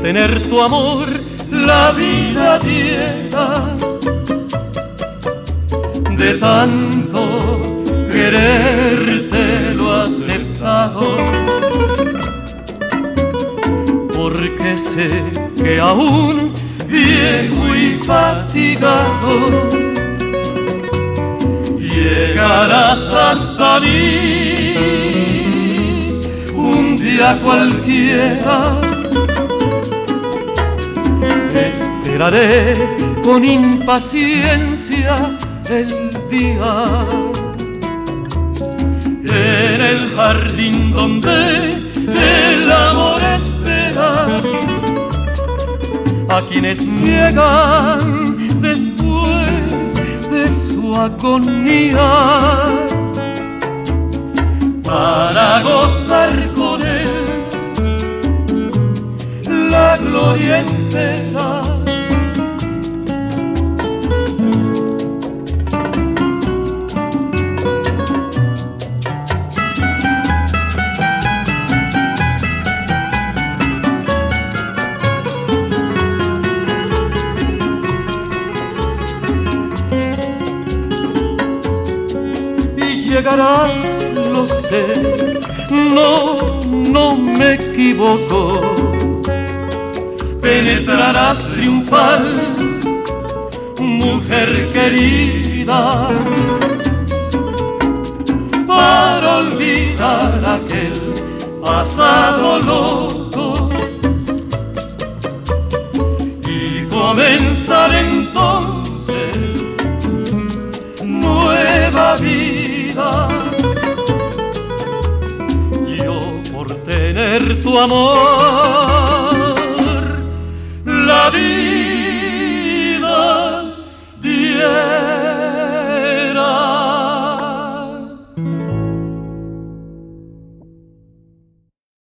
tener tu amor la vida diera. De tanto quererte lo he aceptado, porque sé que aún viejo y fatigado llegarás hasta mí un día cualquiera. Esperaré con impaciencia el día en el jardín donde el amor espera a quienes llegan después de su agonía para gozar con él la gloria entera. Llegarás, lo sé, no me equivoco. Penetrarás triunfal, mujer querida, para olvidar aquel pasado loco y comenzar entonces nueva vida. Yo por tener tu amor la vida